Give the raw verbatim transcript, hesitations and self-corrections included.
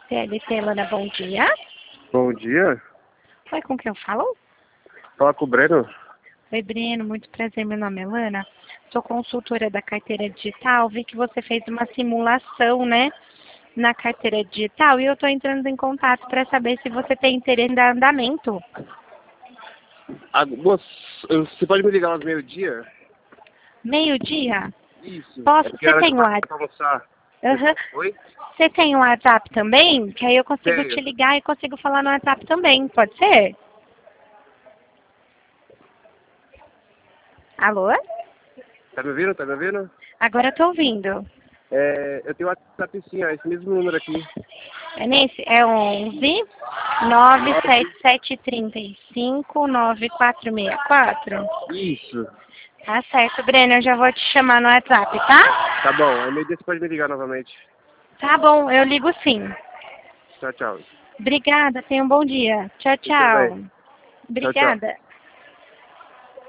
C L T, Lana, bom dia. Bom dia. Oi, com quem eu falo? Fala com o Breno. Oi, Breno, muito prazer, meu nome é Lana. Sou consultora da carteira digital. Vi que você fez uma simulação, né, na carteira digital e eu estou entrando em contato para saber se você tem interesse em dar andamento. Ah, moço, você pode me ligar aos meio-dia? Meio-dia? Isso. Posso? É porque Você era que tem eu o marquei WhatsApp? pra almoçar. Uhum. Oi? Você tem o WhatsApp também? Que aí eu consigo Tenho. te ligar e consigo falar no WhatsApp também, pode ser? Alô? Tá me ouvindo? Tá me ouvindo? Agora eu tô ouvindo. É, eu tenho WhatsApp sim, ó, esse mesmo número aqui. É nesse? É onze nove sete sete três cinco nove quatro seis quatro? Isso. Tá certo, Breno, eu já vou te chamar no WhatsApp, tá? Tá bom, aí meio-dia você pode me ligar novamente. Tá bom, eu ligo sim. Tchau, tchau. Obrigada, tenha um bom dia. Tchau, Você também. tchau. Tchau, tchau. Obrigada.